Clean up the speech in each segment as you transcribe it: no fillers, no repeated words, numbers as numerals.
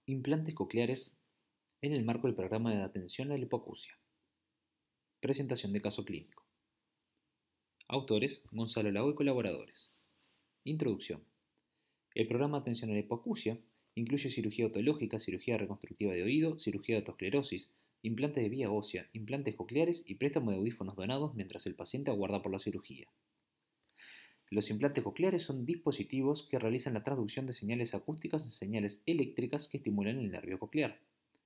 Implantes cocleares en el marco del programa de atención a la hipoacusia. Presentación de caso clínico. Autores: Gonzalo Lago y colaboradores. Introducción. El programa de atención a la hipoacusia incluye cirugía otológica, cirugía reconstructiva de oído, cirugía de otosclerosis, implantes de vía ósea, implantes cocleares y préstamo de audífonos donados mientras el paciente aguarda por la cirugía. Los implantes cocleares son dispositivos que realizan la traducción de señales acústicas en señales eléctricas que estimulan el nervio coclear.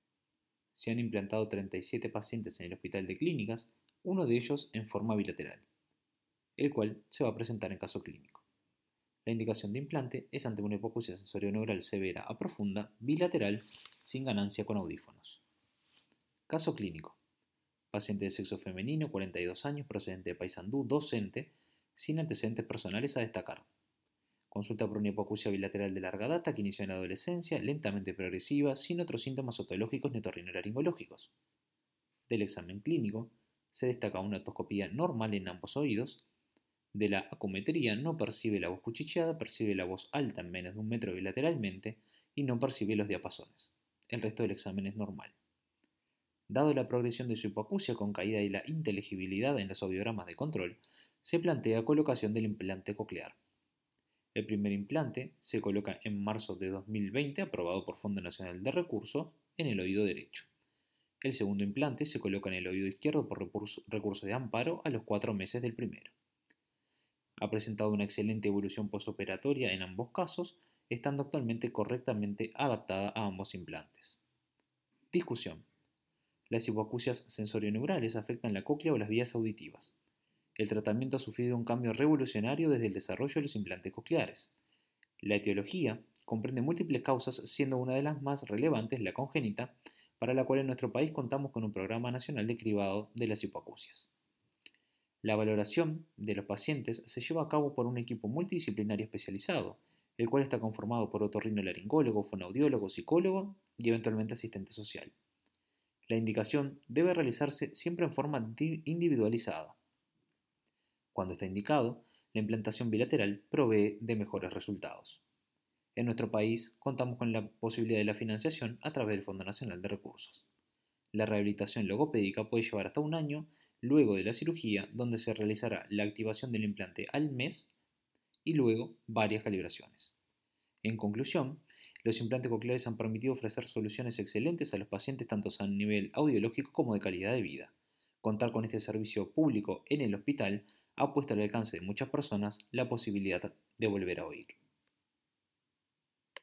Se han implantado 37 pacientes en el Hospital de Clínicas, uno de ellos en forma bilateral, el cual se va a presentar en caso clínico. La indicación de implante es ante una hipoacusia sensorio-neural severa a profunda, bilateral, sin ganancia con audífonos. Caso clínico. Paciente de sexo femenino, 42 años, procedente de Paysandú, docente, sin antecedentes personales a destacar. Consulta por una hipoacusia bilateral de larga data que inició en la adolescencia, lentamente progresiva, sin otros síntomas otológicos ni otorrinolaringológicos. Del examen clínico, se destaca una otoscopía normal en ambos oídos. De la acumetría no percibe la voz cuchicheada, percibe la voz alta en menos de 1 metro bilateralmente y no percibe los diapasones. El resto del examen es normal. Dado la progresión de su hipoacusia con caída y la inteligibilidad en los audiogramas de control, se plantea colocación del implante coclear. El primer implante se coloca en marzo de 2020, aprobado por Fondo Nacional de Recurso, en el oído derecho. El segundo implante se coloca en el oído izquierdo por recurso de amparo a los 4 meses del primero. Ha presentado una excelente evolución posoperatoria en ambos casos, estando actualmente correctamente adaptada a ambos implantes. Discusión. Las hipoacusias sensorioneurales afectan la cóclea o las vías auditivas. El tratamiento ha sufrido un cambio revolucionario desde el desarrollo de los implantes cocleares. La etiología comprende múltiples causas, siendo una de las más relevantes la congénita, para la cual en nuestro país contamos con un programa nacional de cribado de las hipoacusias. La valoración de los pacientes se lleva a cabo por un equipo multidisciplinario especializado, el cual está conformado por otorrinolaringólogo, fonoaudiólogo, psicólogo y eventualmente asistente social. La indicación debe realizarse siempre en forma individualizada. Cuando está indicado, la implantación bilateral provee de mejores resultados. En nuestro país contamos con la posibilidad de la financiación a través del Fondo Nacional de Recursos. La rehabilitación logopédica puede llevar hasta 1 año luego de la cirugía, donde se realizará la activación del implante al mes y luego varias calibraciones. En conclusión, los implantes cocleares han permitido ofrecer soluciones excelentes a los pacientes tanto a nivel audiológico como de calidad de vida. Contar con este servicio público en el hospital ha puesto al alcance de muchas personas la posibilidad de volver a oír.